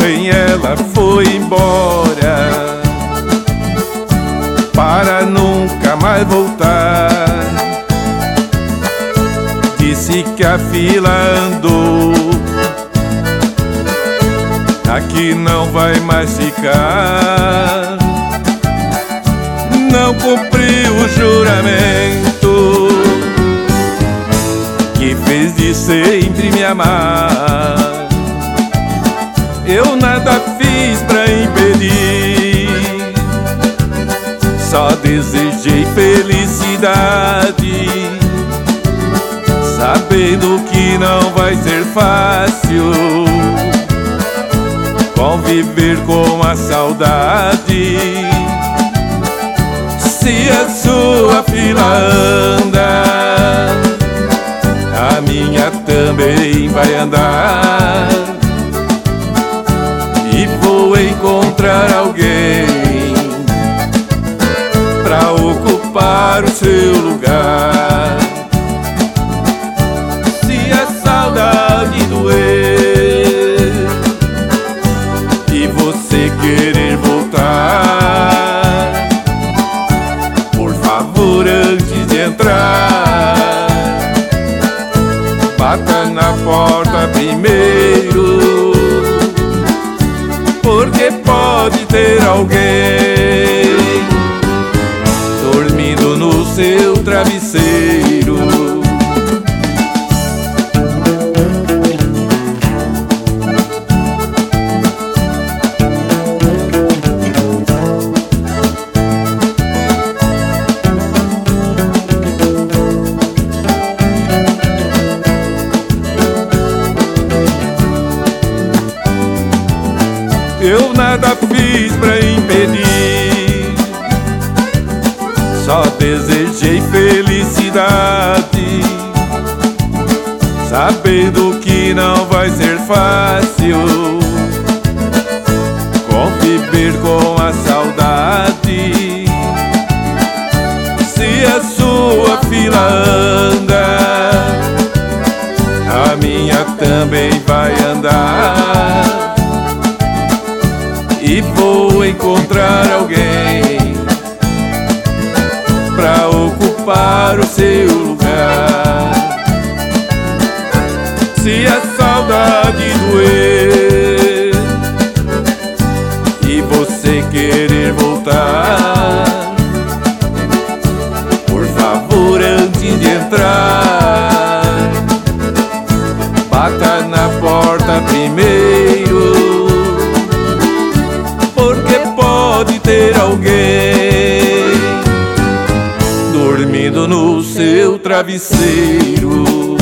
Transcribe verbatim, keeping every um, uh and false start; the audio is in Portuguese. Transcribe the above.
ontem ela foi embora para nunca mais voltar. Disse que a fila andou, aqui não vai mais ficar. Não cumpriu o juramento que fez de sempre me amar. Eu nada fiz pra impedir, só desejei felicidade, sabendo que não vai ser fácil conviver com a saudade. Se a sua fila anda, a minha também vai andar, e vou encontrar alguém pra ocupar o seu lugar. Se a saudade doer e você querer voltar, por favor, antes de entrar, bata na porta primeiro, porque pode ter alguém dormindo no seu travesseiro. Eu nada fiz pra impedir, só desejei felicidade, sabendo que não vai ser fácil conviver com a saudade. Se a sua fila anda, a minha também vai andar, e vou encontrar alguém pra ocupar o seu lugar. Se a saudade doer e você querer voltar, por favor, antes de entrar, bata na porta primeiro, porque pode ter alguém dormindo no seu travesseiro.